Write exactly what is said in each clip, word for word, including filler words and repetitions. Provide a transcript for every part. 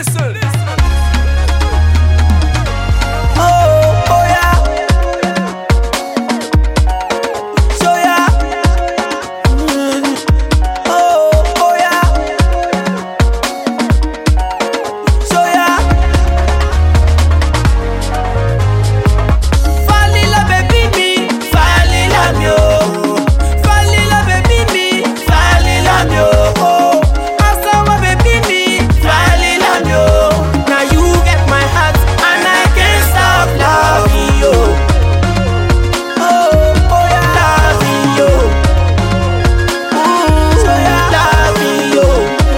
Listen. Oh, oh yeah. So yeah. Mm. Oh, oh yeah. So yeah. Falila baby me, falila me oh. Falila baby me, falila me oh. Asawa baby me, falila me oh. Now you get my heart and I can't stop loving you. Oh, oh yeah, loving you. Mm, so yeah, loving you.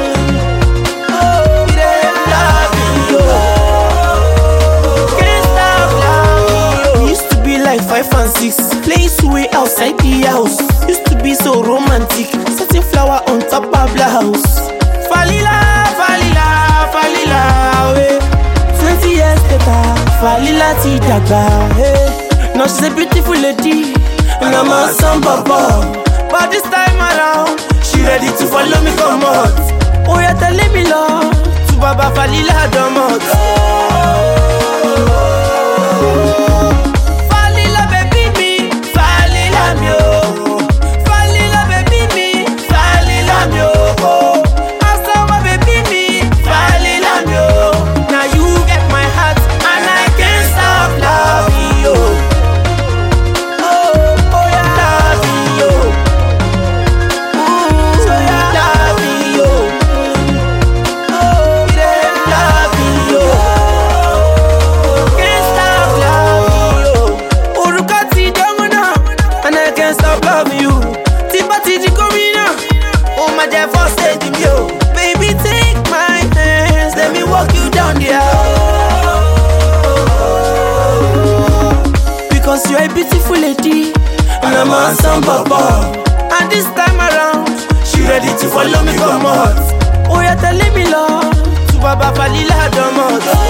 Oh, yeah, loving you. Can't stop loving you. We used to be like five and six, playing sway outside the house. Used to be so romantic, setting flower on top of the house. Falila, falila, falila, eh. Twenty years later, falila ti dagba, eh. Now she's a beautiful lady, and I'm a son papa. But this time around, she ready to follow me come out. Oh yeah, telling me love, to Baba Falila domot. Falila baby me, falila me oh. Falila baby me, falila me oh. Asawa baby me, falila me oh. Now you get my heart and I can't stop loving you. Oh, oh yeah, loving you. Mm, so yeah, loving you. Oh, yeah, loving you. Can't stop loving you. Oruka ti domina, and I can't stop loving you. Tipa ti di komina, oh my dear first stage in you. Baby take my hands, let me walk you down the aisle. Because you're a beautiful lady, and I'm a son papa. And this time around, she ready to follow me come out. Oh yeah, telling me love, to Baba Falila domot.